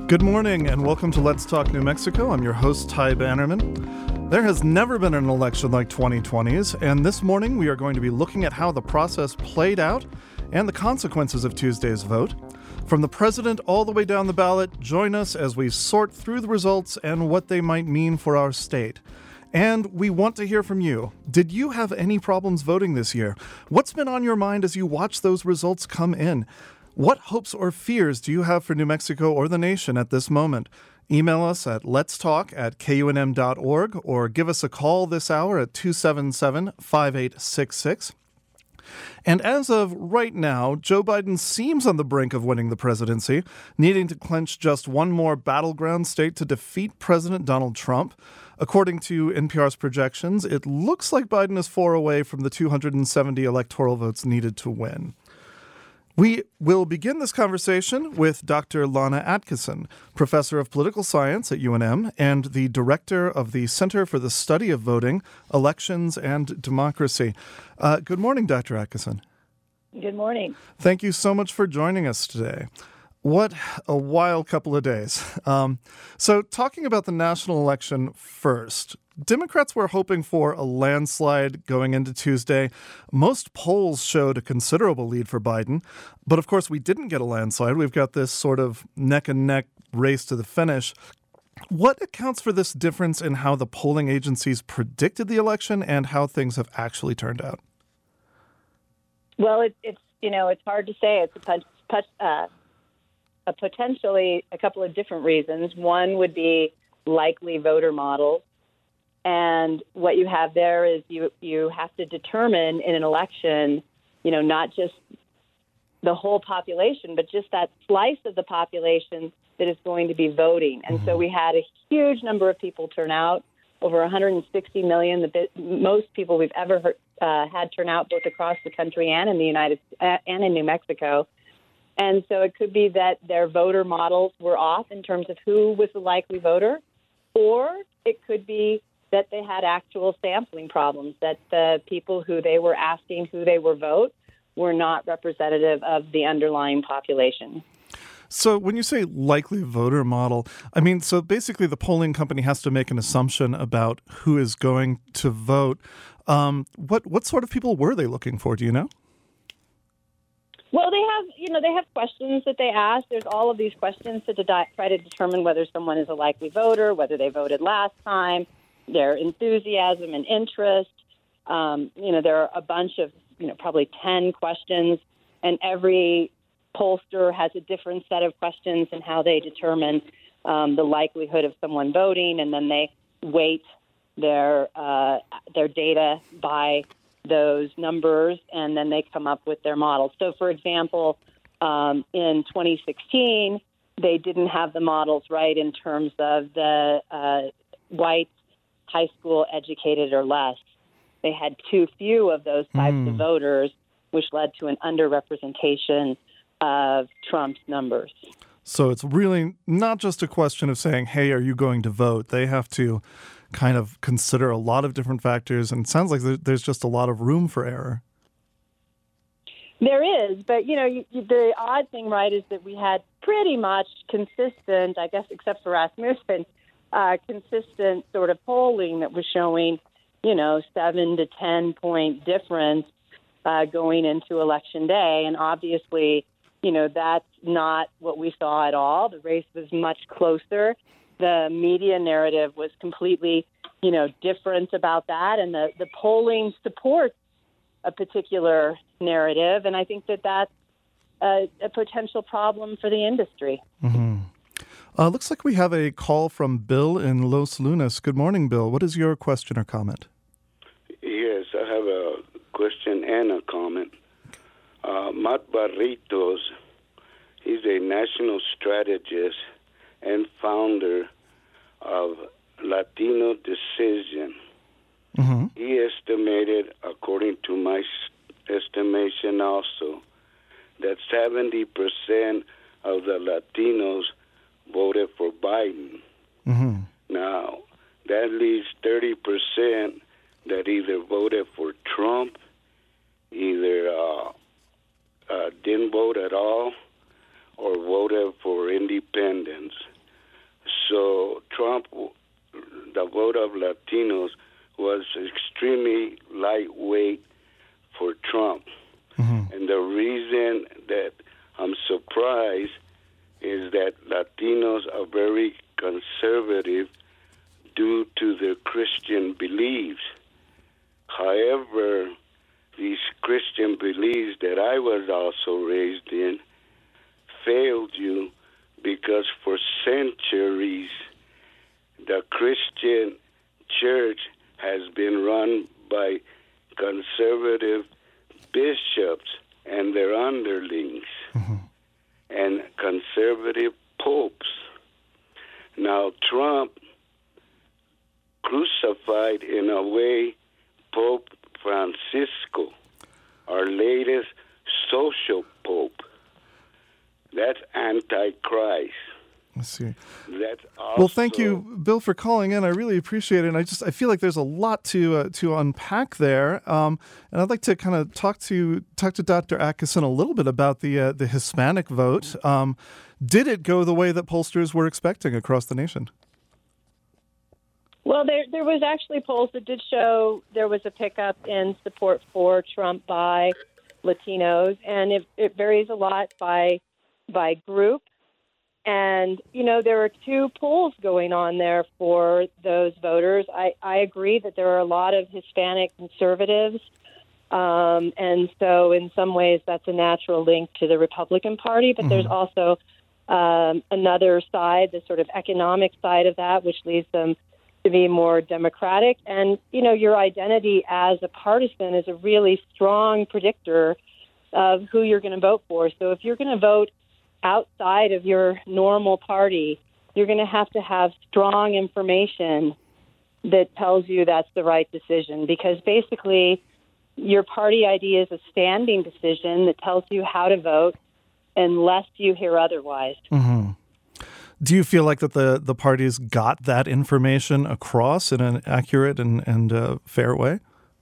Good morning and welcome to Let's Talk New Mexico. I'm your host, Ty Bannerman. There has never been an election like 2020's, and this morning we are going to be looking at how the process played out and the consequences of Tuesday's vote. From the president all the way down the ballot, join us as we sort through the results and what they might mean for our state. And we want to hear from you. Did you have any problems voting this year? What's been on your mind as you watch those results come in? What hopes or fears do you have for New Mexico or the nation at this moment? Email us at letstalk@kunm.org or give us a call this hour at 277-5866. And as of right now, Joe Biden seems on the brink of winning the presidency, needing to clinch just one more battleground state to defeat President Donald Trump. According to NPR's projections, it looks like Biden is 4 away from the 270 electoral votes needed to win. We will begin this conversation with Dr. Lana Atkeson, professor of political science at UNM and the director of the Center for the Study of Voting, Elections, and Democracy. Good morning, Dr. Atkeson. Good morning. Thank you so much for joining us today. What a wild couple of days. So talking about the national election first, Democrats were hoping for a landslide going into Tuesday. Most polls showed a considerable lead for Biden, but of course we didn't get a landslide. We've got this sort of neck-and-neck race to the finish. What accounts for this difference in how the polling agencies predicted the election and how things have actually turned out? Well, it's hard to say. It's potentially a couple of different reasons. One would be likely voter models. And what you have there is you have to determine in an election, not just the whole population, but just that slice of the population that is going to be voting. And so we had a huge number of people turn out, over 160 million, the most people we've ever had turn out both across the country and in and in New Mexico. And so it could be that their voter models were off in terms of who was the likely voter, or it could be that they had actual sampling problems, that the people who they were asking who they would vote were not representative of the underlying population. So when you say likely voter model, so basically the polling company has to make an assumption about who is going to vote. What sort of people were they looking for? Do you know? Well, they have questions that they ask. There's all of these questions to try to determine whether someone is a likely voter, whether they voted last time, their enthusiasm and interest. There are a bunch of, probably 10 questions, and every pollster has a different set of questions in how they determine the likelihood of someone voting, and then they weight their data by those numbers, and then they come up with their models. So, for example, in 2016, they didn't have the models right in terms of the white, high school educated or less. They had too few of those types of voters, which led to an underrepresentation of Trump's numbers. So it's really not just a question of saying, hey, are you going to vote? They have to kind of consider a lot of different factors, and it sounds like there's just a lot of room for error. There is, but, the odd thing, right, is that we had pretty much consistent, I guess, except for Rasmussen, consistent sort of polling that was showing, 7 to 10 point difference going into Election Day. And obviously, that's not what we saw at all. The race was much closer. The media narrative was completely, different about that. And the polling supports a particular narrative. And I think that that's a potential problem for the industry. Mm-hmm. Looks like we have a call from Bill in Los Lunas. Good morning, Bill. What is your question or comment? Yes, I have a question and a comment. Matt Barritos, he's a national strategist and founder of Latino Decision. Mm-hmm. He estimated, according to my estimation also, that 70% of the Latinos voted for Biden. Mm-hmm. Now, that leaves 30% that either voted for Trump, either didn't vote at all, or voted for independence. So Trump, the vote of Latinos was extremely lightweight for Trump. And the reason that I'm surprised is that Latinos are very conservative due to their Christian beliefs. However, these Christian beliefs that I was also raised in failed you because for centuries the Christian church has been run by conservative bishops and their underlings and conservative popes. Now, Trump crucified in a way Pope Francisco, our latest social pope. That's Antichrist. I see. That's also, well, thank you, Bill, for calling in. I really appreciate it. And I feel like there's a lot to unpack there. And I'd like to kind of talk to Dr. Atkinson a little bit about the Hispanic vote. Did it go the way that pollsters were expecting across the nation? Well, there was actually polls that did show there was a pickup in support for Trump by Latinos, and it varies a lot by group. And, there are two polls going on there for those voters. I agree that there are a lot of Hispanic conservatives, and so in some ways that's a natural link to the Republican Party, but there's also another side, the sort of economic side of that, which leads them to be more democratic. And, your identity as a partisan is a really strong predictor of who you're going to vote for. So if you're going to vote outside of your normal party, you're going to have strong information that tells you that's the right decision, because basically your party ID is a standing decision that tells you how to vote unless you hear otherwise. Do you feel like that the parties got that information across in an accurate and fair way?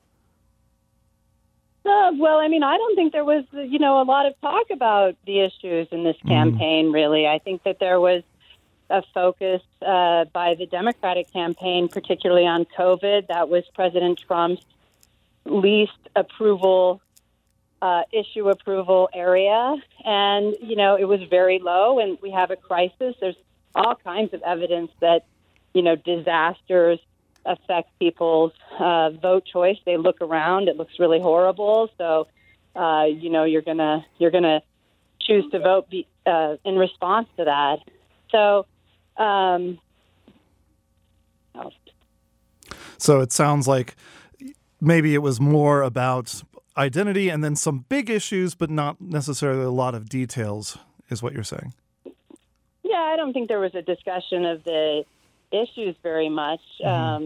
Well, I mean, I don't think there was, a lot of talk about the issues in this campaign, really. I think that there was a focus by the Democratic campaign, particularly on COVID. That was President Trump's least issue approval area. And, it was very low, and we have a crisis. There's all kinds of evidence that, disasters affect people's vote choice. They look around; it looks really horrible. So, you're gonna choose to vote in response to that. So, so it sounds like maybe it was more about identity and then some big issues, but not necessarily a lot of details, is what you're saying. Yeah, I don't think there was a discussion of the issues very much. As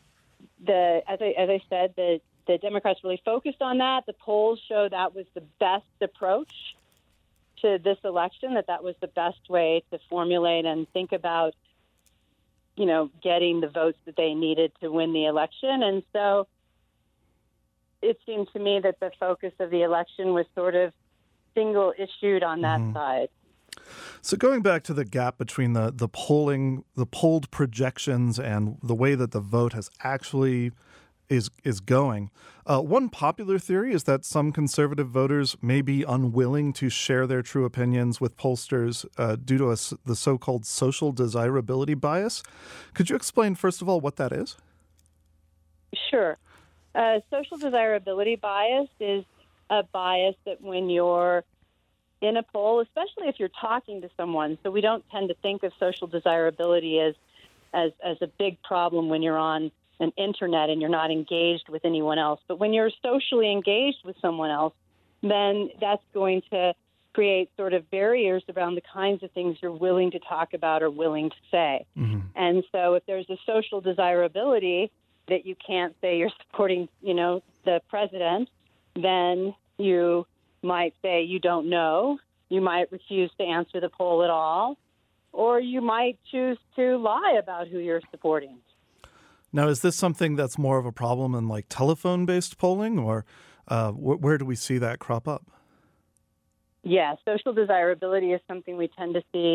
I said, the Democrats really focused on that. The polls show that was the best approach to this election, that was the best way to formulate and think about, getting the votes that they needed to win the election. And so it seemed to me that the focus of the election was sort of single-issued on that side. So going back to the gap between the polled projections and the way that the vote has actually is going, one popular theory is that some conservative voters may be unwilling to share their true opinions with pollsters due to the so-called social desirability bias. Could you explain, first of all, what that is? Sure. Social desirability bias is a bias that when you're in a poll, especially if you're talking to someone, so we don't tend to think of social desirability as a big problem when you're on an internet and you're not engaged with anyone else. But when you're socially engaged with someone else, then that's going to create sort of barriers around the kinds of things you're willing to talk about or willing to say. And so if there's a social desirability that you can't say you're supporting, the president, then you might say you don't know, you might refuse to answer the poll at all, or you might choose to lie about who you're supporting. Now, is this something that's more of a problem in like telephone-based polling, or where do we see that crop up? Yeah, social desirability is something we tend to see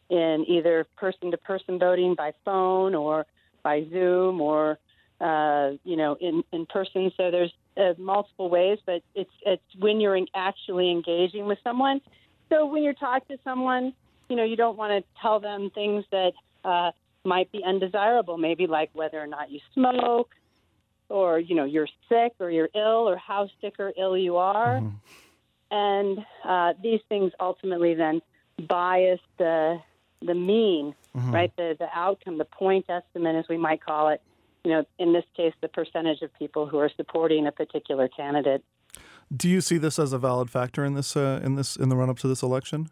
in either person-to-person voting by phone or by Zoom or, in person. So there's multiple ways, but it's when you're actually engaging with someone. So when you're talking to someone, you don't want to tell them things that might be undesirable, maybe like whether or not you smoke or, you're sick or you're ill or how sick or ill you are. Mm-hmm. And these things ultimately then bias the mean, mm-hmm. right? The outcome, the point estimate, as we might call it, in this case, the percentage of people who are supporting a particular candidate. Do you see this as a valid factor in the run-up to this election?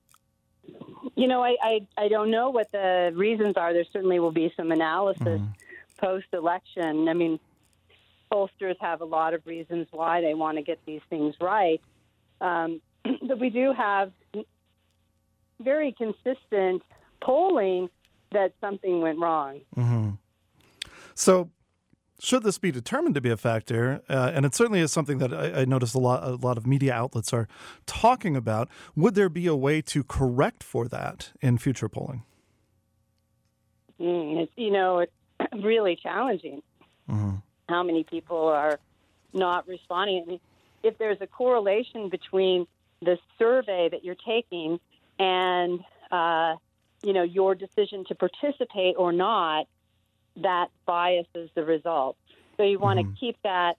I don't know what the reasons are. There certainly will be some analysis post-election. I mean, pollsters have a lot of reasons why they want to get these things right. But we do have very consistent polling that something went wrong. Mm-hmm. So should this be determined to be a factor, and it certainly is something that I noticed a lot of media outlets are talking about, would there be a way to correct for that in future polling? It's really challenging. Mm-hmm. How many people are not responding? I mean, if there's a correlation between the survey that you're taking and, your decision to participate or not, that biases the result. So you want to keep that,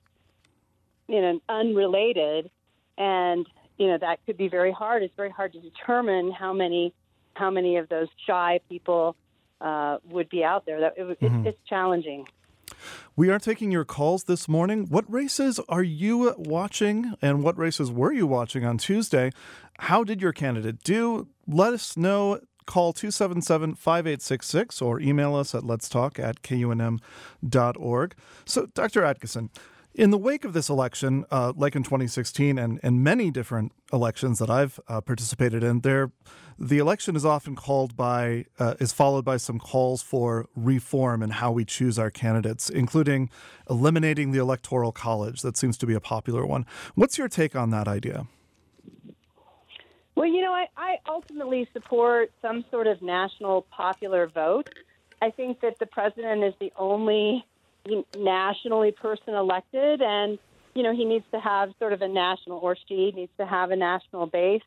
unrelated, and that could be very hard. It's very hard to determine how many of those shy people would be out there. It's challenging. We are taking your calls this morning. What races are you watching, and what races were you watching on Tuesday? How did your candidate do? Let us know. Call 277-5866 or email us at letstalk@kunm.org. So, Dr. Atkeson, in the wake of this election, like in 2016 and many different elections that I've participated in, the election is often followed by some calls for reform in how we choose our candidates, including eliminating the Electoral College. That seems to be a popular one. What's your take on that idea? Well, I ultimately support some sort of national popular vote. I think that the president is the only nationally person elected, and, he needs to have sort of a national, or she needs to have a national base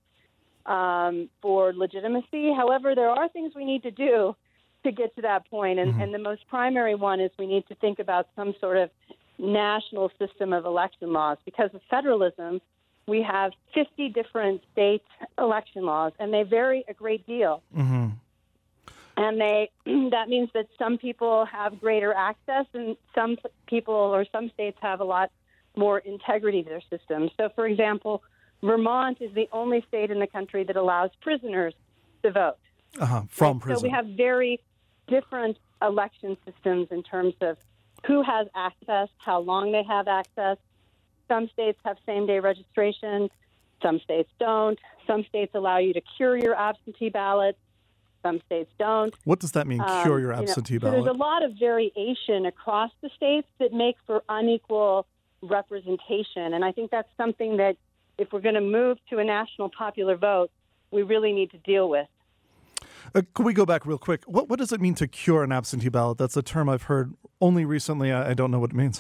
for legitimacy. However, there are things we need to do to get to that point, and the most primary one is we need to think about some sort of national system of election laws. Because of federalism, we have 50 different state election laws, and they vary a great deal. Mm-hmm. And that means that some people have greater access, and some people or some states have a lot more integrity to their system. So, for example, Vermont is the only state in the country that allows prisoners to vote. From prison. So we have very different election systems in terms of who has access, how long they have access. Some states have same-day registration. Some states don't. Some states allow you to cure your absentee ballot. Some states don't. What does that mean, cure your absentee ballot? So there's a lot of variation across the states that make for unequal representation. And I think that's something that if we're going to move to a national popular vote, we really need to deal with. Could we go back real quick? What does it mean to cure an absentee ballot? That's a term I've heard only recently. I don't know what it means.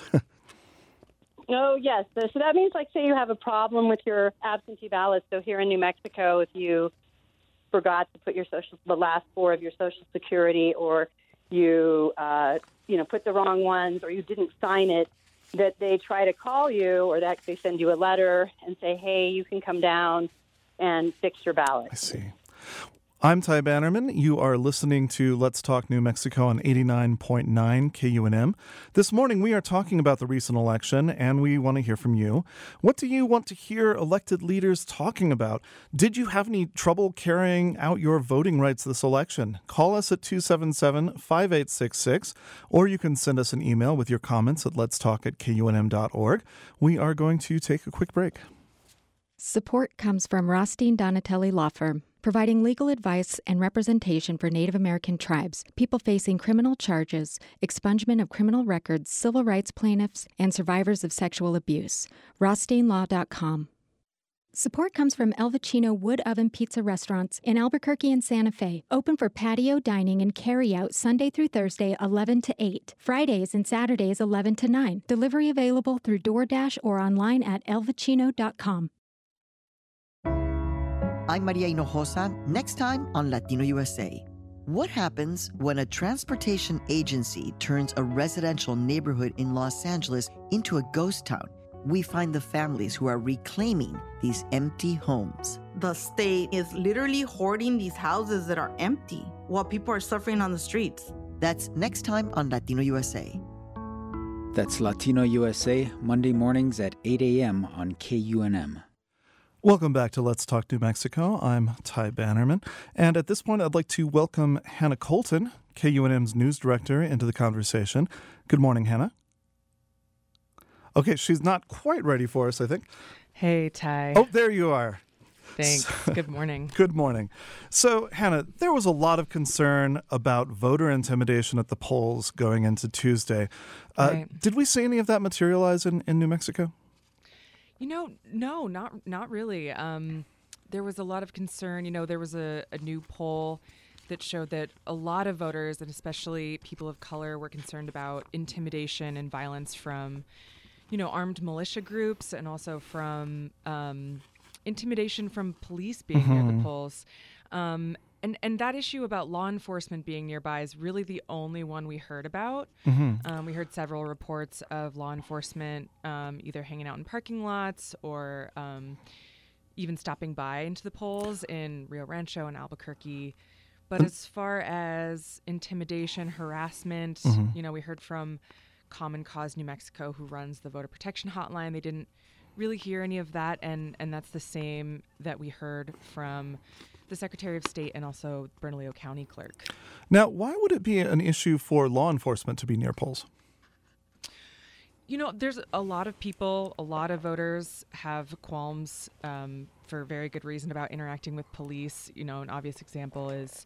Oh, yes. So that means, like, say you have a problem with your absentee ballot. So here in New Mexico, if you forgot to put the last four of your Social Security, or you, put the wrong ones, or you didn't sign it, that they try to call you, or that they send you a letter and say, hey, you can come down and fix your ballot. I see. I'm Ty Bannerman. You are listening to Let's Talk New Mexico on 89.9 KUNM. This morning we are talking about the recent election, and we want to hear from you. What do you want to hear elected leaders talking about? Did you have any trouble carrying out your voting rights this election? Call us at 277-5866, or you can send us an email with your comments at letstalk@kunm.org. We are going to take a quick break. Support comes from Rothstein Donatelli Law Firm, providing legal advice and representation for Native American tribes, people facing criminal charges, expungement of criminal records, civil rights plaintiffs, and survivors of sexual abuse. RothsteinLaw.com. Support comes from El Vicino Wood Oven Pizza Restaurants in Albuquerque and Santa Fe. Open for patio dining and carry-out Sunday through Thursday, 11 to 8. Fridays and Saturdays, 11 to 9. Delivery available through DoorDash or online at elvicino.com. I'm Maria Hinojosa. Next time on Latino USA. What happens when a transportation agency turns a residential neighborhood in Los Angeles into a ghost town? We find the families who are reclaiming these empty homes. The state is literally hoarding these houses that are empty while people are suffering on the streets. That's next time on Latino USA. That's Latino USA, Monday mornings at 8 a.m. on KUNM. Welcome back to Let's Talk New Mexico. I'm Ty Bannerman. And at this point, I'd like to welcome Hannah Colton, KUNM's news director, into the conversation. Good morning, Hannah. Okay, she's not quite ready for us, I think. Hey, Ty. Oh, there you are. Thanks. Good morning. Good morning. So, Hannah, there was a lot of concern about voter intimidation at the polls going into Tuesday. Right. Did we see any of that materialize in New Mexico? No, not really. There was a lot of concern. There was a new poll that showed that a lot of voters, and especially people of color, were concerned about intimidation and violence from armed militia groups, and also from intimidation from police being near the polls. And that issue about law enforcement being nearby is really the only one we heard about. We heard several reports of law enforcement either hanging out in parking lots or even stopping by into the polls in Rio Rancho and Albuquerque. But as far as intimidation, harassment, we heard from Common Cause New Mexico, who runs the voter protection hotline. They didn't really hear any of that, and that's the same that we heard from the Secretary of State and also Bernalillo County Clerk. Now, why would it be an issue for law enforcement to be near polls? There's a lot of people, a lot of voters have qualms for very good reason about interacting with police. An obvious example is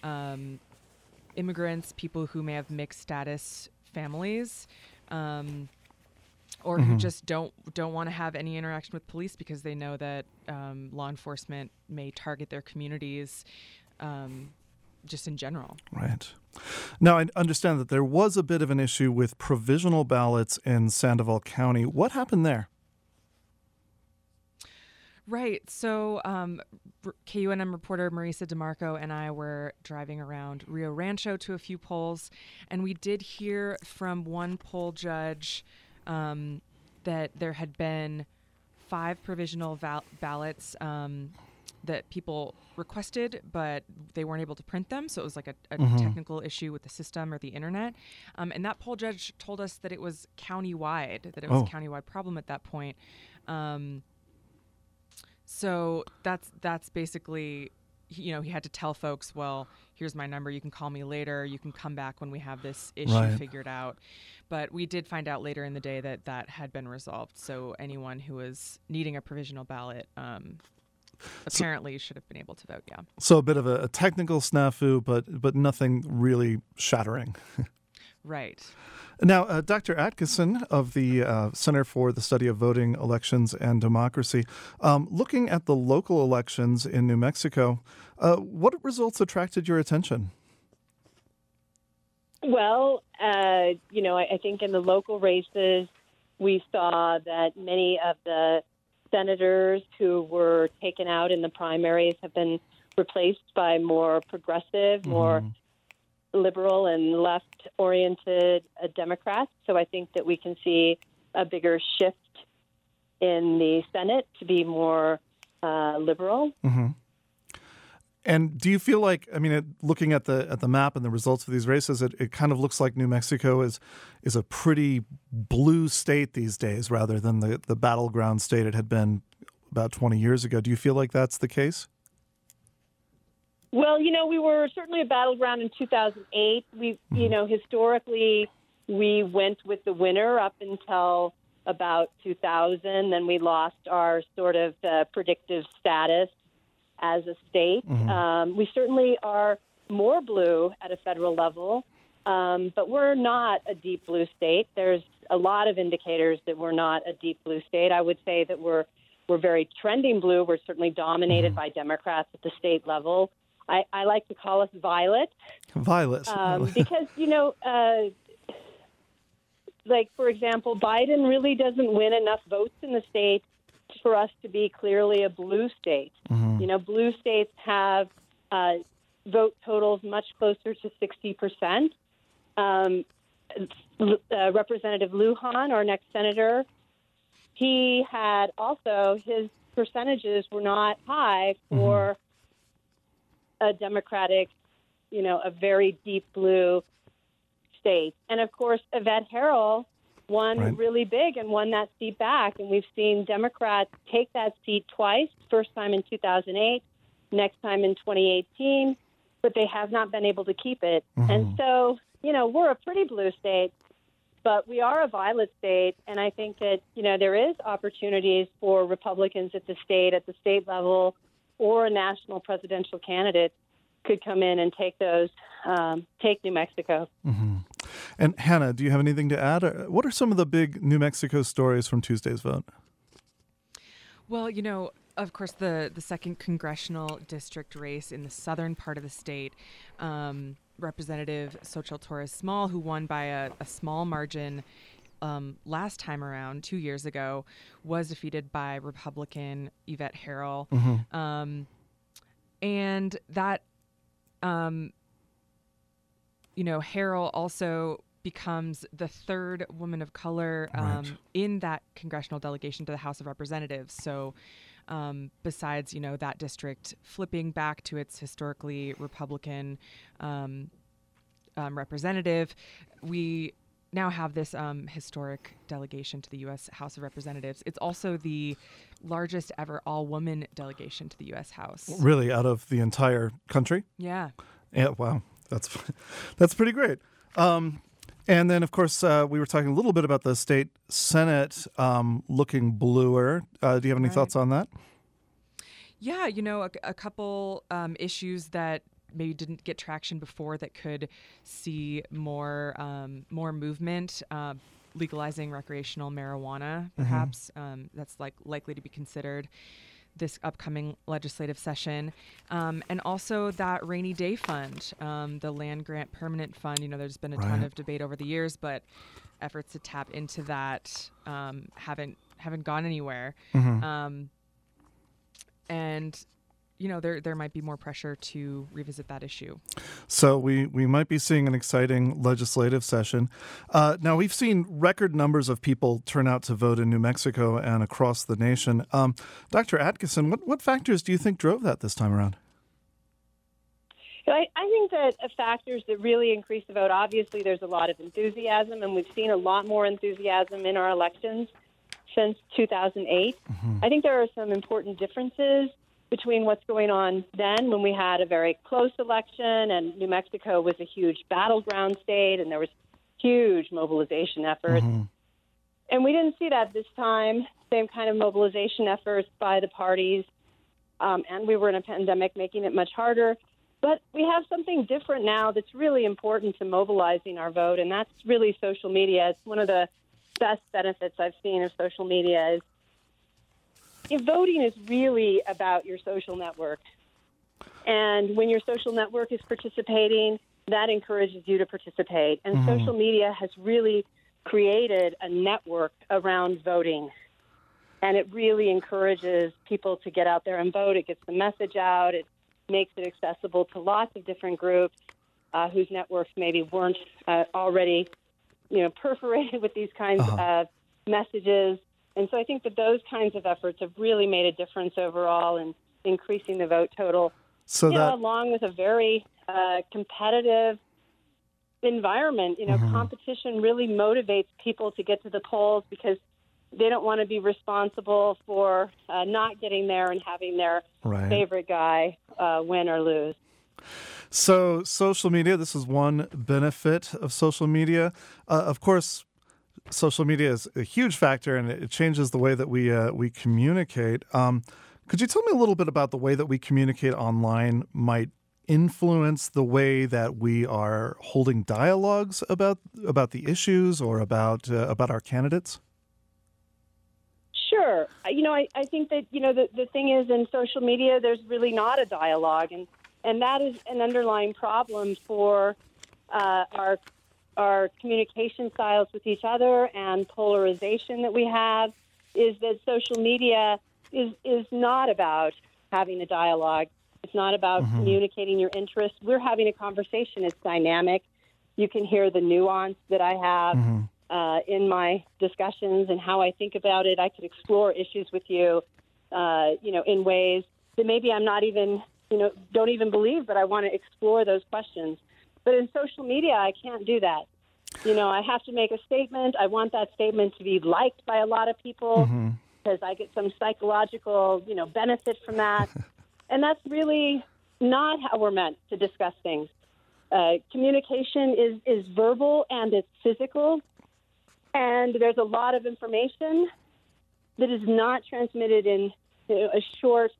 immigrants, people who may have mixed status families, or who just don't want to have any interaction with police because they know that law enforcement may target their communities just in general. Right. Now, I understand that there was a bit of an issue with provisional ballots in Sandoval County. What happened there? Right. So KUNM reporter Marisa DeMarco and I were driving around Rio Rancho to a few polls, and we did hear from one poll judge that there had been 5 provisional ballots that people requested, but they weren't able to print them. So it was like a technical issue with the system or the internet. And that poll judge told us that it was countywide, that it was a countywide problem at that point. So that's basically, he had to tell folks, well, here's my number. You can call me later. You can come back when we have this issue figured out. But we did find out later in the day that had been resolved. So anyone who was needing a provisional ballot apparently should have been able to vote, yeah. So a bit of a technical snafu, but nothing really shattering. Right. Now, Dr. Atkinson of the Center for the Study of Voting, Elections, and Democracy, looking at the local elections in New Mexico, what results attracted your attention? Well, I think in the local races, we saw that many of the senators who were taken out in the primaries have been replaced by more progressive, more liberal and left-oriented Democrats. So I think that we can see a bigger shift in the Senate to be more liberal. And do you feel like, looking at the map and the results of these races, it kind of looks like New Mexico is a pretty blue state these days rather than the battleground state it had been about 20 years ago. Do you feel like that's the case? Well, we were certainly a battleground in 2008. We, historically, we went with the winner up until about 2000. Then we lost our sort of predictive status as a state. We certainly are more blue at a federal level, but we're not a deep blue state. There's a lot of indicators that we're not a deep blue state. I would say that we're We're very trending blue. We're certainly dominated by Democrats at the state level. I like to call us violet. Violet. Because, like, for example, Biden really doesn't win enough votes in the state for us to be clearly a blue state. Blue states have vote totals much closer to 60%. Representative Lujan, our next senator, he had also, his percentages were not high for a Democratic, a very deep blue state. And of course, Yvette Harrell won really big and won that seat back. And we've seen Democrats take that seat twice, first time in 2008, next time in 2018, but they have not been able to keep it. And so, we're a pretty blue state, but we are a violet state. And I think that, there is opportunities for Republicans at the state level, or a national presidential candidate could come in and take take New Mexico. And Hannah, do you have anything to add? What are some of the big New Mexico stories from Tuesday's vote? Well, of course, the second congressional district race in the southern part of the state, Representative Xochitl Torres Small, who won by a small margin last time around, 2 years ago, was defeated by Republican Yvette Harrell. And that, Harrell also becomes the third woman of color in that congressional delegation to the House of Representatives. So besides, that district flipping back to its historically Republican representative, we now have this historic delegation to the U.S. House of Representatives. It's also the largest ever all-woman delegation to the U.S. House. Really, out of the entire country? Yeah. Yeah, wow. That's pretty great. And then, of course, we were talking a little bit about the state Senate looking bluer. Do you have any thoughts on that? Yeah, a couple issues that maybe didn't get traction before that could see more movement. Legalizing recreational marijuana, perhaps. That's likely to be considered this upcoming legislative session. And also that rainy day fund, the land grant permanent fund. There's been a ton of debate over the years, but efforts to tap into that haven't gone anywhere. And there might be more pressure to revisit that issue. So we might be seeing an exciting legislative session. Now, we've seen record numbers of people turn out to vote in New Mexico and across the nation. Dr. Atkinson, what factors do you think drove that this time around? I think that factors that really increase the vote, obviously there's a lot of enthusiasm, and we've seen a lot more enthusiasm in our elections since 2008. I think there are some important differences between what's going on then, when we had a very close election and New Mexico was a huge battleground state and there was huge mobilization efforts. And we didn't see that this time, same kind of mobilization efforts by the parties. And we were in a pandemic, making it much harder. But we have something different now that's really important to mobilizing our vote, and that's really social media. It's one of the best benefits I've seen of social media is voting is really about your social network. And when your social network is participating, that encourages you to participate. And social media has really created a network around voting. And it really encourages people to get out there and vote. It gets the message out. It makes it accessible to lots of different groups whose networks maybe weren't already, perforated with these kinds of messages. And so I think that those kinds of efforts have really made a difference overall in increasing the vote total. So along with a very competitive environment, competition really motivates people to get to the polls because they don't want to be responsible for not getting there and having their favorite guy win or lose. So social media, this is one benefit of social media. Of course, social media is a huge factor, and it changes the way that we communicate. Could you tell me a little bit about the way that we communicate online might influence the way that we are holding dialogues about the issues or about our candidates? Sure. Sure. I think that, the thing is in social media, there's really not a dialogue. And that is an underlying problem for our communication styles with each other and polarization that we have, is that social media is not about having a dialogue. It's not about communicating your interests. We're having a conversation. It's dynamic. You can hear the nuance that I have in my discussions and how I think about it. I could explore issues with you, in ways that maybe I'm not even, don't even believe, but I want to explore those questions. But in social media, I can't do that. I have to make a statement. I want that statement to be liked by a lot of people because I get some psychological, benefit from that. And that's really not how we're meant to discuss things. Communication is verbal and it's physical. And there's a lot of information that is not transmitted in a short,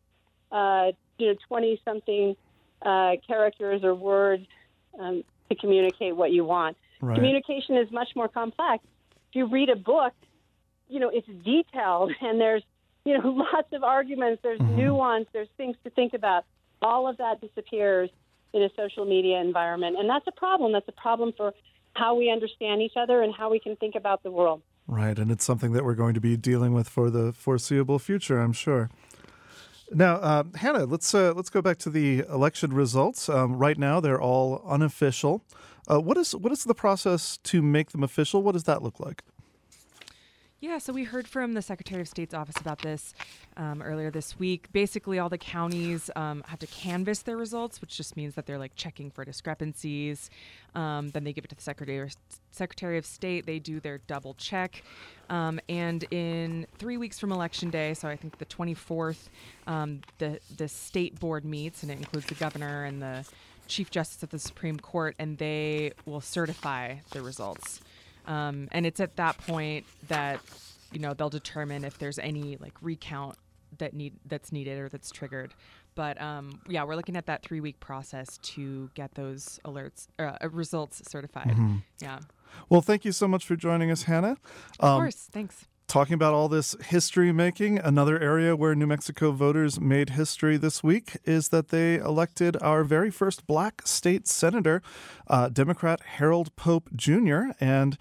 20-something characters or words to communicate what you want. Right. Communication is much more complex. If you read a book, it's detailed and there's, lots of arguments, there's nuance, there's things to think about. All of that disappears in a social media environment. And that's a problem. That's a problem for how we understand each other and how we can think about the world. Right. And it's something that we're going to be dealing with for the foreseeable future, I'm sure. Now, Hannah, let's go back to the election results. Right now, they're all unofficial. What is the process to make them official? What does that look like? Yeah, so we heard from the Secretary of State's office about this earlier this week. Basically, all the counties have to canvass their results, which just means that they're checking for discrepancies. Then they give it to the Secretary of State. They do their double check. And in 3 weeks from Election Day, so I think the 24th, the state board meets, and it includes the governor and the Chief Justice of the Supreme Court, and they will certify the results. And it's at that point that, they'll determine if there's any recount that's needed or that's triggered. But we're looking at that 3-week process to get those results certified. Yeah. Well, thank you so much for joining us, Hannah. Of course. Thanks. Talking about all this history making, another area where New Mexico voters made history this week is that they elected our very first black state senator, Democrat Harold Pope Jr., and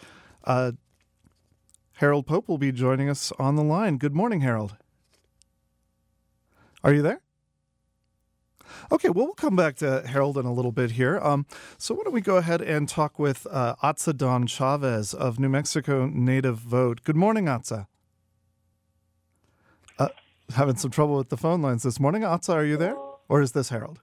Harold Pope will be joining us on the line. Good morning, Harold. Are you there? Okay, well, we'll come back to Harold in a little bit here. So why don't we go ahead and talk with Atza Don Chavez of New Mexico Native Vote. Good morning, Atza. Having some trouble with the phone lines this morning. Atza, are you there? Or is this Harold?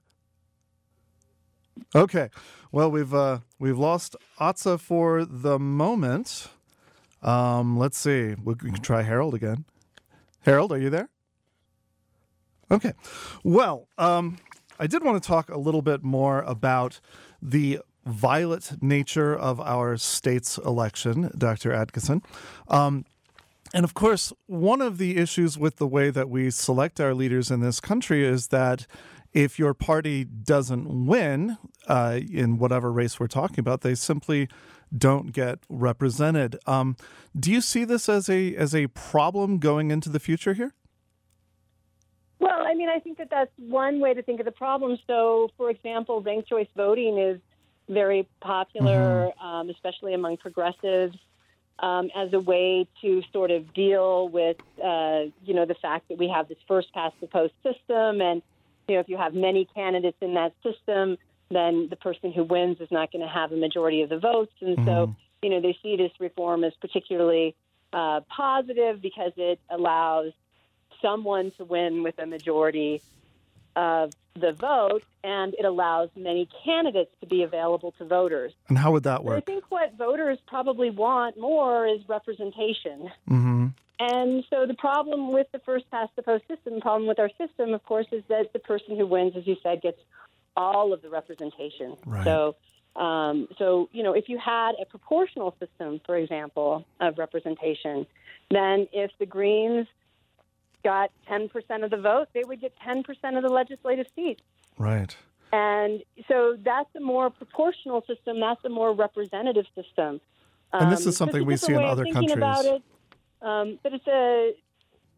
Okay, well, we've lost Atza for the moment. Let's see. We can try Harold again. Harold, are you there? Okay. Well, I did want to talk a little bit more about the violent nature of our state's election, Dr. Adkisson. And of course, one of the issues with the way that we select our leaders in this country is that if your party doesn't win in whatever race we're talking about, they simply don't get represented. Do you see this as a problem going into the future here? Well, I think that's one way to think of the problem. So, for example, ranked choice voting is very popular, especially among progressives, as a way to sort of deal with, the fact that we have this first past the post system. And, if you have many candidates in that system, then the person who wins is not going to have a majority of the votes. And so, they see this reform as particularly positive because it allows someone to win with a majority of the vote, and it allows many candidates to be available to voters. And how would that work? I think what voters probably want more is representation. And so the problem with the first past the post system, the problem with our system, of course, is that the person who wins, as you said, gets all of the representation. Right. So, if you had a proportional system, for example, of representation, then if the Greens got 10% of the vote, they would get 10% of the legislative seats. Right. And so that's a more proportional system. That's a more representative system. And this is something we see in other countries. About it, but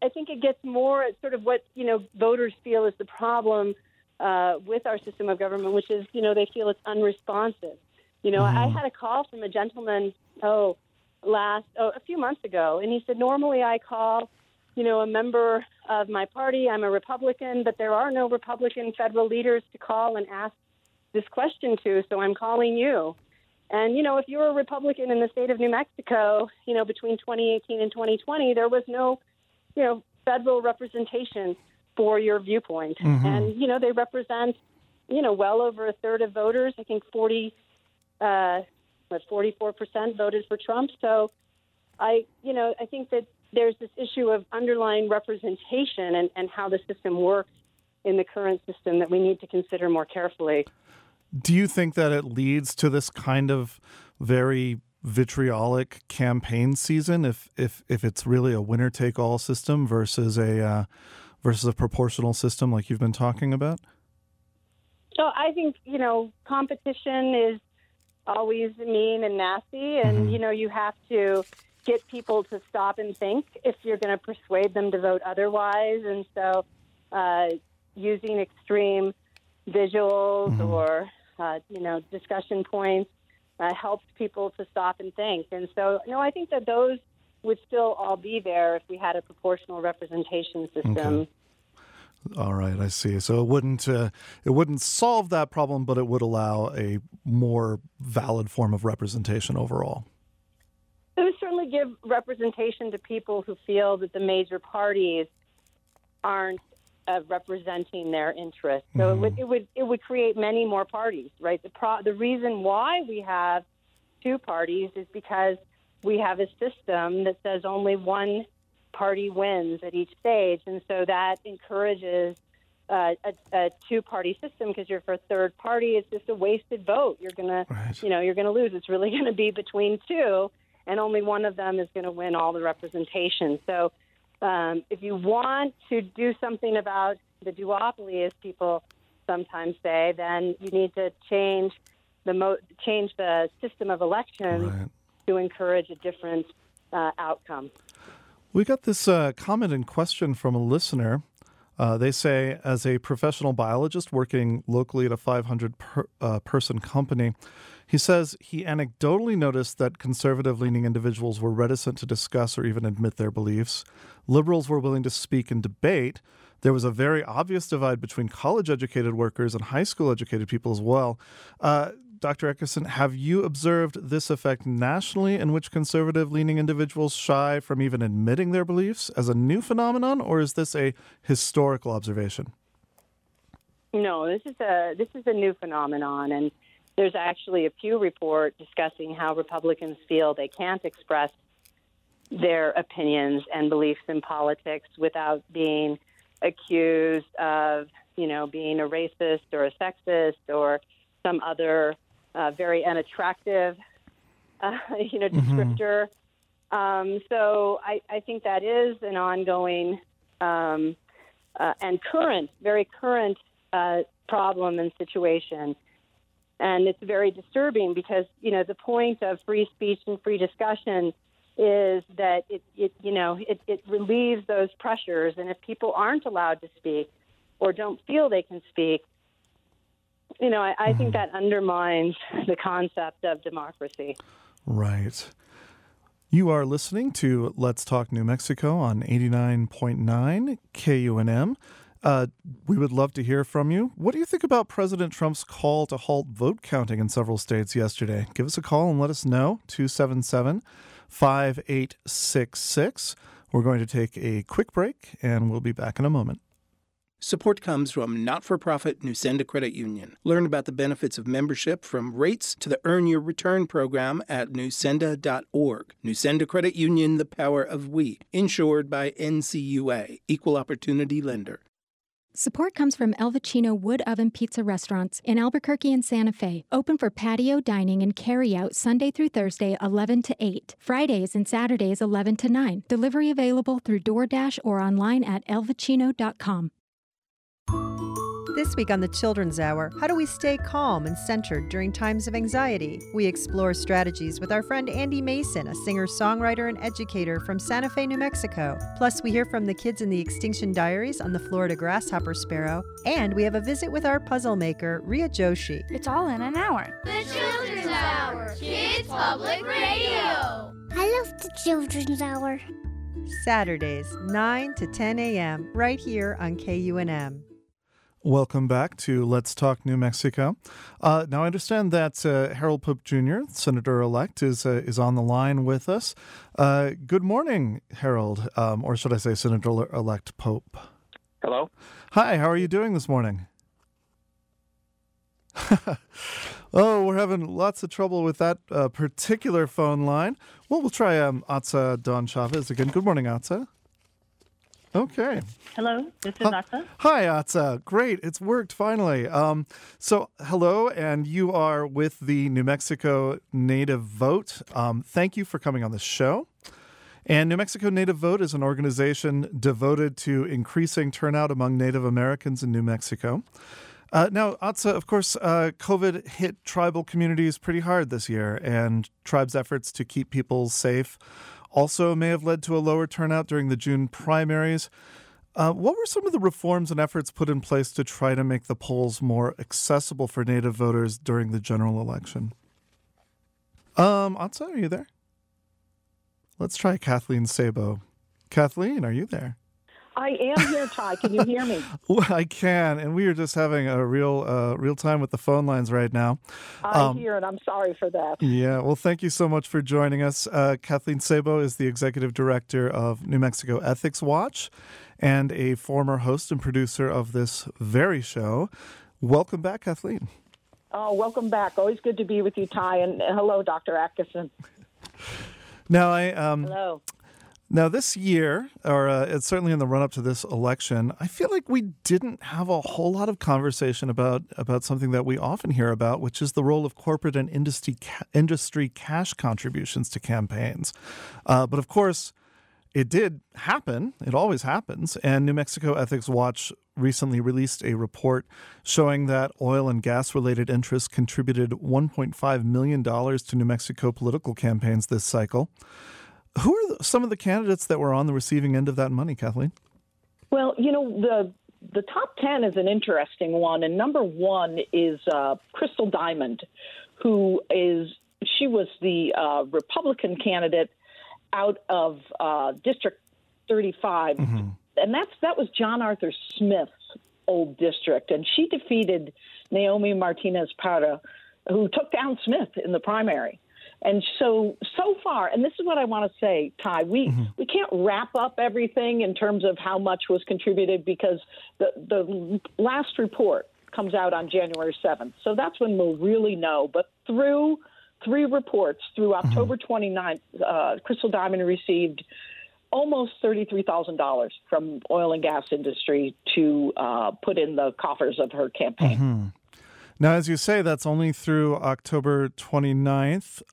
I think it gets more at sort of what, voters feel is the problem with our system of government, which is, they feel it's unresponsive. I had a call from a gentleman, a few months ago, and he said, normally I call, a member of my party. I'm a Republican, but there are no Republican federal leaders to call and ask this question to, so I'm calling you. And, if you're a Republican in the state of New Mexico, between 2018 and 2020, there was no, federal representation for your viewpoint. Mm-hmm. And, they represent, well over a third of voters. I think 44% voted for Trump. So I think that there's this issue of underlying representation and how the system works in the current system that we need to consider more carefully. Do you think that it leads to this kind of very vitriolic campaign season if it's really a winner-take-all system versus a proportional system like you've been talking about? So I think, competition is always mean and nasty, and, mm-hmm. You have to get people to stop and think if you're going to persuade them to vote otherwise. And so using extreme visuals mm-hmm. or discussion points helps people to stop and think. And so, I think that those would still all be there if we had a proportional representation system. Okay. All right, I see. So it wouldn't solve that problem, but it would allow a more valid form of representation overall. It would certainly give representation to people who feel that the major parties aren't representing their interests. So mm-hmm. it would create many more parties, right? The reason why we have two parties is because we have a system that says only one party wins at each stage, and so that encourages a two-party system because you're for a third party. It's just a wasted vote. You're gonna, right. You're gonna lose. It's really going to be between two, and only one of them is going to win all the representation. So if you want to do something about the duopoly, as people sometimes say, then you need to change the system of elections right. to encourage a different outcome. We got this comment and question from a listener. They say, as a professional biologist working locally at a 500-person company, he says he anecdotally noticed that conservative-leaning individuals were reticent to discuss or even admit their beliefs. Liberals were willing to speak and debate. There was a very obvious divide between college-educated workers and high school-educated people as well. Dr. Eckerson, have you observed this effect nationally in which conservative-leaning individuals shy from even admitting their beliefs as a new phenomenon, or is this a historical observation? No, this is a new phenomenon, and there's actually a Pew report discussing how Republicans feel they can't express their opinions and beliefs in politics without being accused of, being a racist or a sexist or some other very unattractive, descriptor. Mm-hmm. So I think that is an ongoing and very current problem and situation. And it's very disturbing because, the point of free speech and free discussion is that it relieves those pressures. And if people aren't allowed to speak or don't feel they can speak, I think that undermines the concept of democracy. Right. You are listening to Let's Talk New Mexico on 89.9 KUNM. We would love to hear from you. What do you think about President Trump's call to halt vote counting in several states yesterday? Give us a call and let us know, 277-5866. We're going to take a quick break, and we'll be back in a moment. Support comes from not-for-profit Nusenda Credit Union. Learn about the benefits of membership from rates to the Earn Your Return program at nusenda.org. Nusenda Credit Union, the power of we. Insured by NCUA, Equal Opportunity Lender. Support comes from El Vicino Wood Oven Pizza Restaurants in Albuquerque and Santa Fe. Open for patio dining and carry-out Sunday through Thursday, 11 to 8. Fridays and Saturdays, 11 to 9. Delivery available through DoorDash or online at elvicino.com. This week on the Children's Hour, how do we stay calm and centered during times of anxiety? We explore strategies with our friend Andy Mason, a singer-songwriter and educator from Santa Fe, New Mexico. Plus, we hear from the kids in the Extinction Diaries on the Florida grasshopper sparrow, and we have a visit with our puzzle maker, Ria Joshi. It's all in an hour. The Children's Hour, Kids Public Radio. I love the Children's Hour. Saturdays, 9 to 10 a.m., right here on KUNM. Welcome back to Let's Talk New Mexico. Now, I understand that Harold Pope Jr., Senator-elect, is on the line with us. Good morning, Harold, or should I say Senator-elect Pope. Hello. Hi, how are you doing this morning? Oh, we're having lots of trouble with that particular phone line. Well, we'll try Atza Don Chavez again. Good morning, Atza. Okay. Hello, this is Atza. Hi, Atza. Great. It's worked finally. So, hello, and you are with the New Mexico Native Vote. Thank you for coming on the show. And New Mexico Native Vote is an organization devoted to increasing turnout among Native Americans in New Mexico. Now, Atza, of course, COVID hit tribal communities pretty hard this year, and tribes' efforts to keep people safe also may have led to a lower turnout during the June primaries. What were some of the reforms and efforts put in place to try to make the polls more accessible for Native voters during the general election? Atza, are you there? Let's try Kathleen Sabo. Kathleen, are you there? I am here, Ty. Can you hear me? Well, I can, and we are just having a real time with the phone lines right now. I hear it. I'm sorry for that. Yeah, well, thank you so much for joining us. Kathleen Sabo is the executive director of New Mexico Ethics Watch and a former host and producer of this very show. Welcome back, Kathleen. Oh, welcome back. Always good to be with you, Ty, and hello, Dr. Atkinson. Now, hello. Now, this year, or it's certainly in the run-up to this election, I feel like we didn't have a whole lot of conversation about something that we often hear about, which is the role of corporate and industry cash contributions to campaigns. But of course, it did happen. It always happens. And New Mexico Ethics Watch recently released a report showing that oil and gas-related interests contributed $1.5 million to New Mexico political campaigns this cycle. Who are some of the candidates that were on the receiving end of that money, Kathleen? Well, you know, the top 10 is an interesting one, and number one is Crystal Diamond, she was the Republican candidate out of District 35, and that was John Arthur Smith's old district, and she defeated Naomi Martinez-Parra, who took down Smith in the primary. And so far, and this is what I want to say, Ty, we can't wrap up everything in terms of how much was contributed because the last report comes out on January 7th. So that's when we'll really know. But through three reports, through October 29th, Crystal Diamond received almost $33,000 from oil and gas industry to put in the coffers of her campaign. Now, as you say, that's only through October 29th.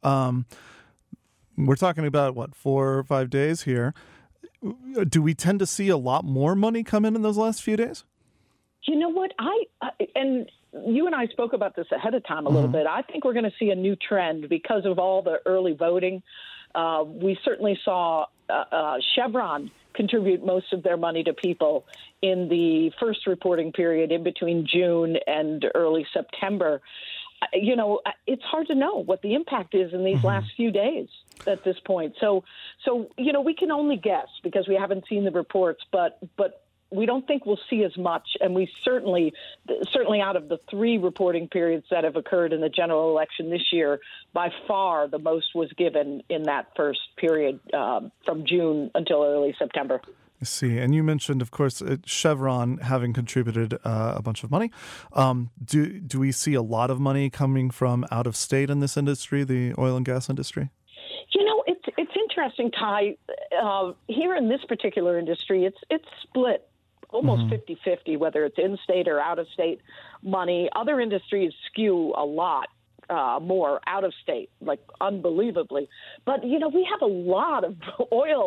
We're talking about, 4 or 5 days here. Do we tend to see a lot more money come in those last few days? You know what? And you and I spoke about this ahead of time a little bit. I think we're going to see a new trend because of all the early voting. We certainly saw Chevron contribute most of their money to people in the first reporting period in between June and early September. You know, it's hard to know what the impact is in these last few days at this point. So, you know, we can only guess because we haven't seen the reports, but we don't think we'll see as much. And we certainly out of the 3 reporting periods that have occurred in the general election this year, by far the most was given in that first period from June until early September. I see. And you mentioned, of course, Chevron having contributed a bunch of money. Do we see a lot of money coming from out of state in this industry, the oil and gas industry? You know, it's interesting, Ty. Here in this particular industry, it's split almost 50-50, whether it's in-state or out-of-state money. Other industries skew a lot more out-of-state, like unbelievably. But, you know, we have a lot of oil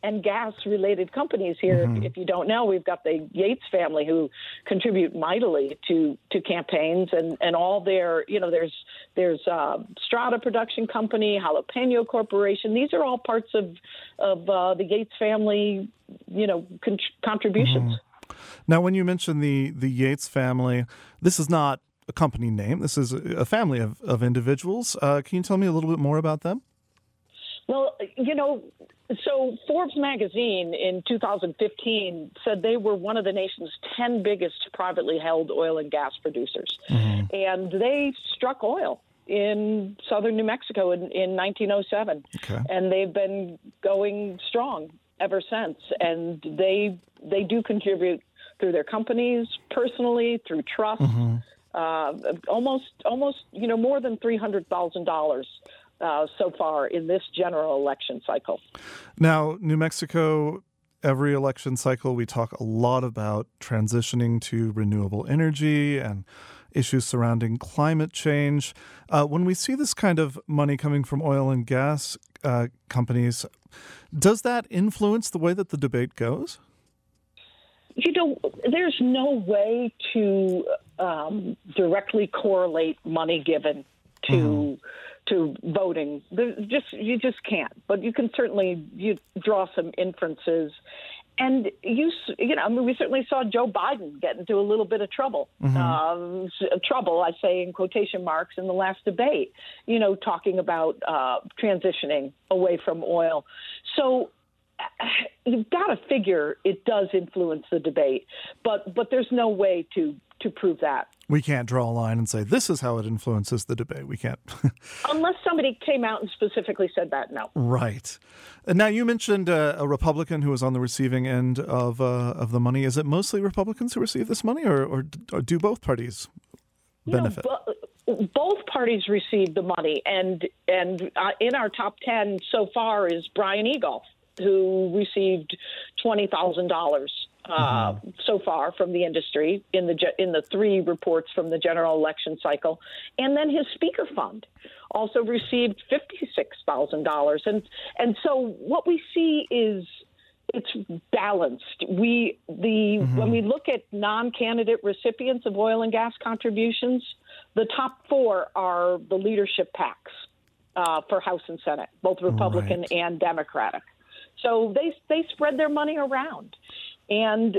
and gas-related companies here. If you don't know, we've got the Yates family who contribute mightily to campaigns, and all their, there's Strata Production Company, Jalapeno Corporation. These are all parts of the Yates family, contributions. Now, when you mention the Yates family, this is not a company name. This is a family of individuals. Can you tell me a little bit more about them? Well, so Forbes magazine in 2015 said they were one of the nation's 10 biggest privately held oil and gas producers. And they struck oil in southern New Mexico in 1907. Okay. And they've been going strong ever since. And they do contribute through their companies, personally, through trust, almost more than $300,000 so far in this general election cycle. Now, New Mexico, every election cycle, we talk a lot about transitioning to renewable energy and issues surrounding climate change. When we see this kind of money coming from oil and gas companies, does that influence the way that the debate goes? There's no way to directly correlate money given to voting. You just can't. But you can certainly draw some inferences. And we certainly saw Joe Biden get into a little bit of trouble. Trouble, I say in quotation marks, in the last debate. Talking about transitioning away from oil. So you've got to figure it does influence the debate, but there's no way to prove that. We can't draw a line and say this is how it influences the debate. We can't. Unless somebody came out and specifically said that, no. Right. Now, you mentioned a Republican who was on the receiving end of the money. Is it mostly Republicans who receive this money, or do both parties benefit? Both parties receive the money, and in our top 10 so far is Brian Egolf, who received $20,000 so far from the industry in the three reports from the general election cycle. And then his speaker fund also received $56,000. And so what we see is it's balanced. When we look at non-candidate recipients of oil and gas contributions, the top four are the leadership PACs for House and Senate, both Republican and Democratic. So they spread their money around. And,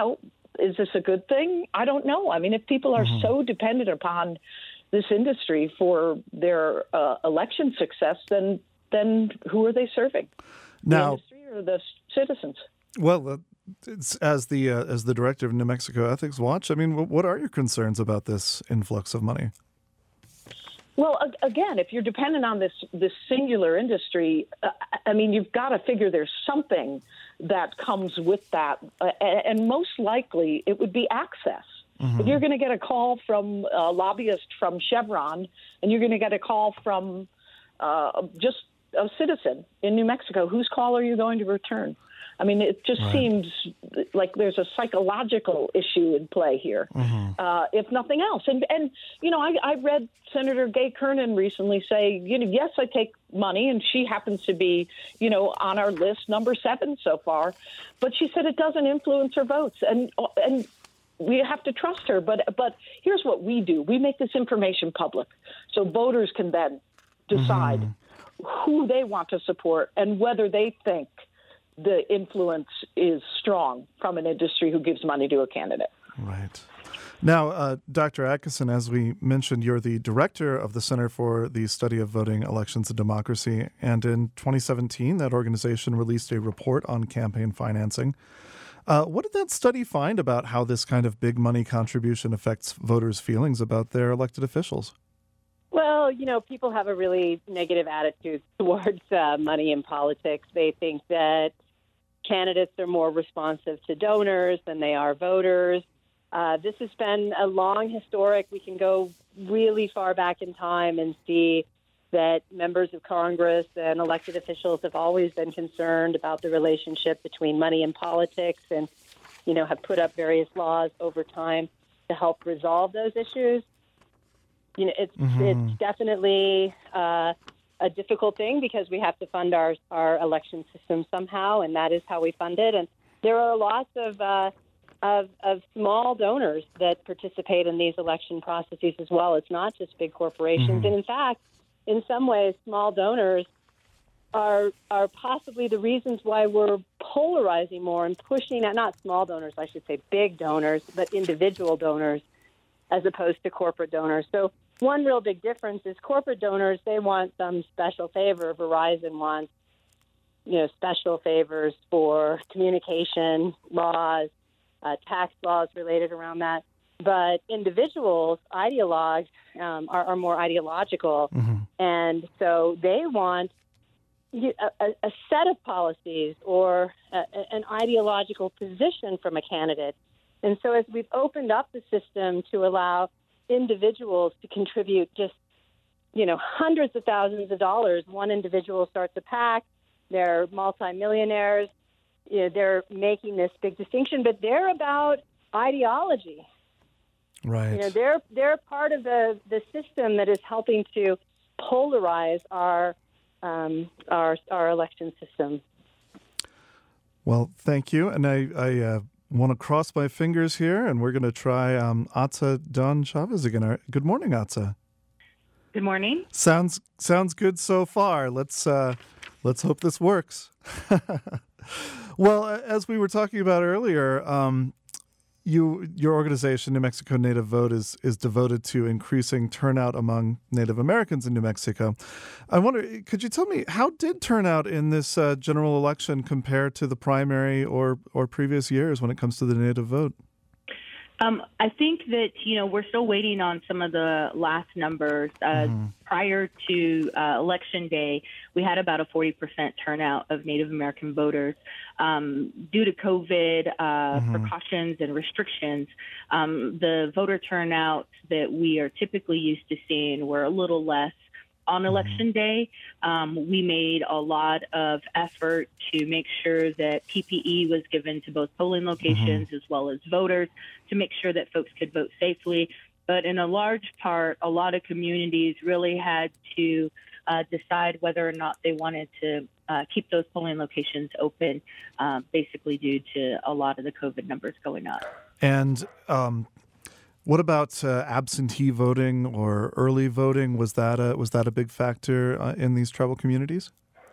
is this a good thing? I don't know. I mean, if people are so dependent upon this industry for their election success, then who are they serving? Now, the industry or the citizens? Well, as the director of New Mexico Ethics Watch, I mean, what are your concerns about this influx of money? Well, again, if you're dependent on this singular industry, I mean, you've got to figure there's something that comes with that. And most likely it would be access. If you're going to get a call from a lobbyist from Chevron, and you're going to get a call from just a citizen in New Mexico, whose call are you going to return? I mean, it just seems like there's a psychological issue in play here, if nothing else. And I read Senator Gay Kernan recently say, yes, I take money, and she happens to be, on our list, number 7 so far. But she said it doesn't influence her votes, and we have to trust her. But here's what we do: we make this information public, so voters can then decide who they want to support and whether they think the influence is strong from an industry who gives money to a candidate. Right. Now, Dr. Atkinson, as we mentioned, you're the director of the Center for the Study of Voting, Elections, and Democracy. And in 2017, that organization released a report on campaign financing. What did that study find about how this kind of big money contribution affects voters' feelings about their elected officials? Well, people have a really negative attitude towards money in politics. They think that candidates are more responsive to donors than they are voters. This has been a long historic. We can go really far back in time and see that members of Congress and elected officials have always been concerned about the relationship between money and politics, and, have put up various laws over time to help resolve those issues. It's definitely a difficult thing because we have to fund our election system somehow, and that is how we fund it. And there are lots of small donors that participate in these election processes as well. It's not just big corporations. And in fact, in some ways, small donors are possibly the reasons why we're polarizing more and pushing out, not small donors, I should say big donors, but individual donors as opposed to corporate donors. So one real big difference is corporate donors, they want some special favor. Verizon wants, special favors for communication laws, tax laws related around that. But individuals, ideologues, are more ideological. And so they want a set of policies or an ideological position from a candidate. And so as we've opened up the system to allow individuals to contribute just, hundreds of thousands of dollars, one individual starts a PAC, they're multimillionaires, they're making this big distinction, but they're about ideology. Right. They're part of the system that is helping to polarize our election system. Well, thank you. And I want to cross my fingers here, and we're going to try Atza Don Chavez again. Good morning, Atza. Good morning. Sounds good so far. Let's hope this works. Well, as we were talking about earlier, your organization, New Mexico Native Vote, is devoted to increasing turnout among Native Americans in New Mexico. I wonder, could you tell me, how did turnout in this general election compare to the primary or previous years when it comes to the Native vote? I think that, we're still waiting on some of the last numbers. Prior to Election Day, we had about a 40% turnout of Native American voters. Due to COVID precautions and restrictions, the voter turnout that we are typically used to seeing were a little less. On Election Day, we made a lot of effort to make sure that PPE was given to both polling locations as well as voters to make sure that folks could vote safely. But in a large part, a lot of communities really had to decide whether or not they wanted to keep those polling locations open, basically due to a lot of the COVID numbers going up. And what about absentee voting or early voting? Was that a big factor in these tribal communities?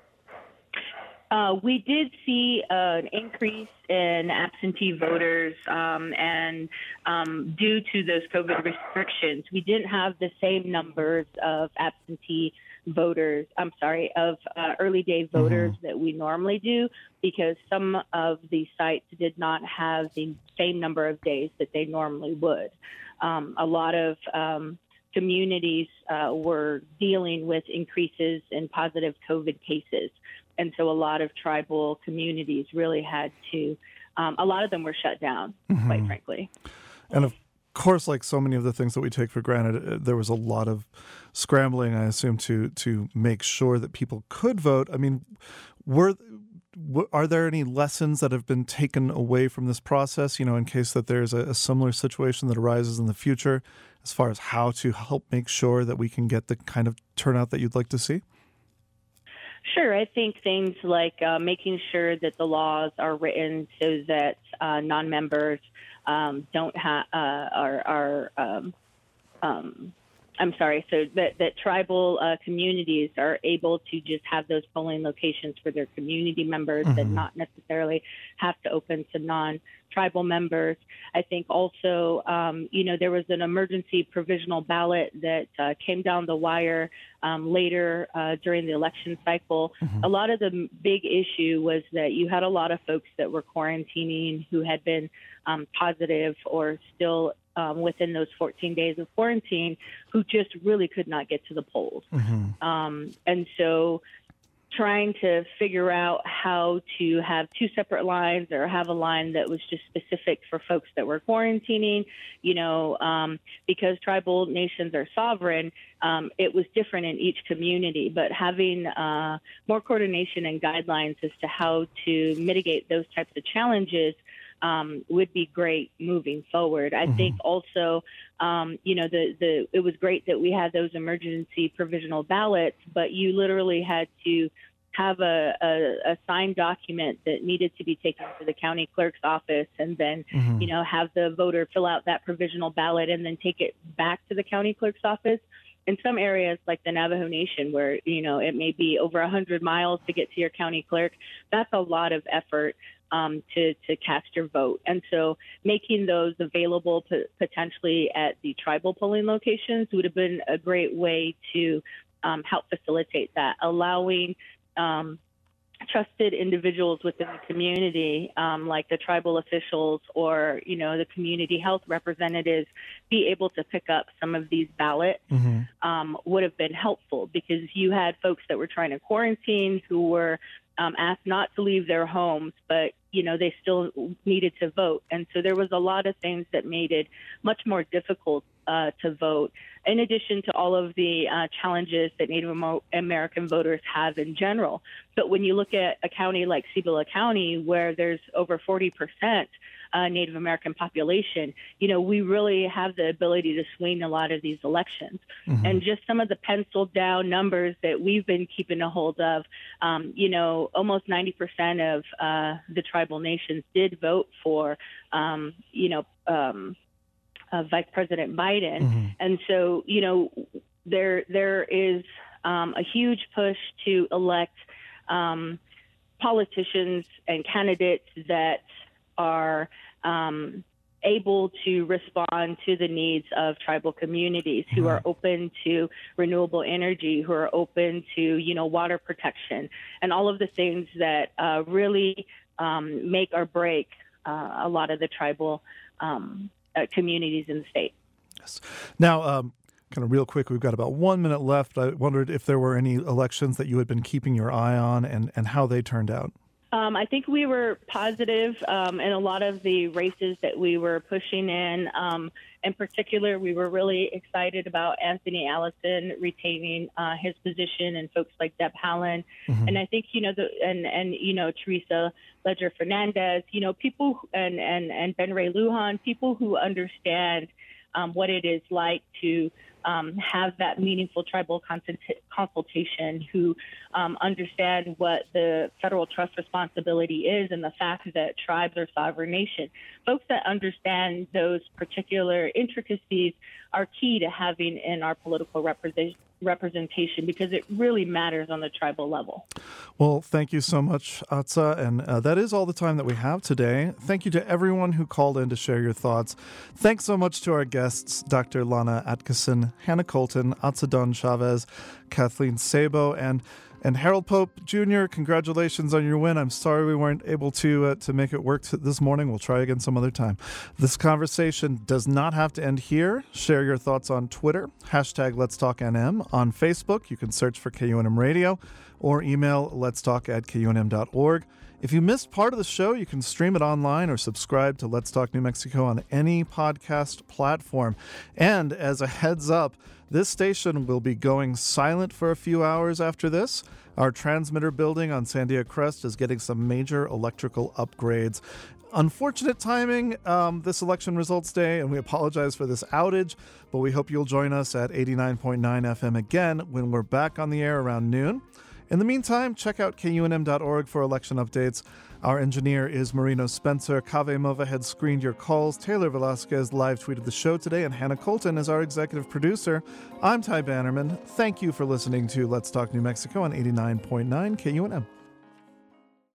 We did see an increase in absentee voters, and due to those COVID restrictions, we didn't have the same numbers of absentee voters, early day voters that we normally do, because some of the sites did not have the same number of days that they normally would. A lot of communities were dealing with increases in positive COVID cases. And so a lot of tribal communities really had to, a lot of them were shut down, quite frankly. And of course, like so many of the things that we take for granted, there was a lot of scrambling, I assume, to make sure that people could vote. I mean, are there any lessons that have been taken away from this process, in case that there's a similar situation that arises in the future, as far as how to help make sure that we can get the kind of turnout that you'd like to see? Sure. I think things like making sure that the laws are written so that non-members don't have so that tribal communities are able to just have those polling locations for their community members and not necessarily have to open to non-tribal members. I think also, there was an emergency provisional ballot that came down the wire later during the election cycle. A lot of the big issue was that you had a lot of folks that were quarantining who had been positive or still within those 14 days of quarantine who just really could not get to the polls. And so trying to figure out how to have two separate lines or have a line that was just specific for folks that were quarantining, because tribal nations are sovereign, it was different in each community, but having more coordination and guidelines as to how to mitigate those types of challenges would be great moving forward. I think also, it was great that we had those emergency provisional ballots, but you literally had to have a signed document that needed to be taken to the county clerk's office, and then, have the voter fill out that provisional ballot and then take it back to the county clerk's office. In some areas like the Navajo Nation, where, it may be over 100 miles to get to your county clerk, that's a lot of effort to cast your vote. And so making those available potentially at the tribal polling locations would have been a great way to help facilitate that, allowing trusted individuals within the community, like the tribal officials or, the community health representatives, be able to pick up some of these ballots would have been helpful, because you had folks that were trying to quarantine who were asked not to leave their homes, but, they still needed to vote. And so there was a lot of things that made it much more difficult to vote, in addition to all of the challenges that Native American voters have in general. But when you look at a county like Cibola County, where there's over 40% Native American population, we really have the ability to swing a lot of these elections. And just some of the penciled down numbers that we've been keeping a hold of, almost 90% of the tribal nations did vote for, Vice President Biden. And so, there is a huge push to elect politicians and candidates that are able to respond to the needs of tribal communities, who are open to renewable energy, who are open to, water protection, and all of the things that really make or break a lot of the tribal communities in the state. Yes. Now, kind of real quick, we've got about 1 minute left. I wondered if there were any elections that you had been keeping your eye on and how they turned out. I think we were positive in a lot of the races that we were pushing in. In particular, we were really excited about Anthony Allison retaining his position, and folks like Deb Haaland. And I think, Teresa Ledger Fernandez, people and Ben Ray Lujan, people who understand what it is like to have that meaningful tribal consultation, who understand what the federal trust responsibility is and the fact that tribes are sovereign nations. Folks that understand those particular intricacies are key to having in our political representation, because it really matters on the tribal level. Well, thank you so much, Atsa, and that is all the time that we have today. Thank you to everyone who called in to share your thoughts. Thanks so much to our guests, Dr. Lana Atkinson, Hannah Colton, Atsa Don Chavez, Kathleen Sabo, and Harold Pope Jr., congratulations on your win. I'm sorry we weren't able to make it work this morning. We'll try again some other time. This conversation does not have to end here. Share your thoughts on Twitter, #Let'sTalkNM. On Facebook, you can search for KUNM Radio or email letstalk@kunm.org. If you missed part of the show, you can stream it online or subscribe to Let's Talk New Mexico on any podcast platform. And as a heads up, this station will be going silent for a few hours after this. Our transmitter building on Sandia Crest is getting some major electrical upgrades. Unfortunate timing this election results day, and we apologize for this outage, but we hope you'll join us at 89.9 FM again when we're back on the air around noon. In the meantime, check out KUNM.org for election updates. Our engineer is Marino Spencer. Kaveh Movahed screened your calls. Taylor Velasquez live tweeted the show today, and Hannah Colton is our executive producer. I'm Ty Bannerman. Thank you for listening to Let's Talk New Mexico on 89.9 KUNM.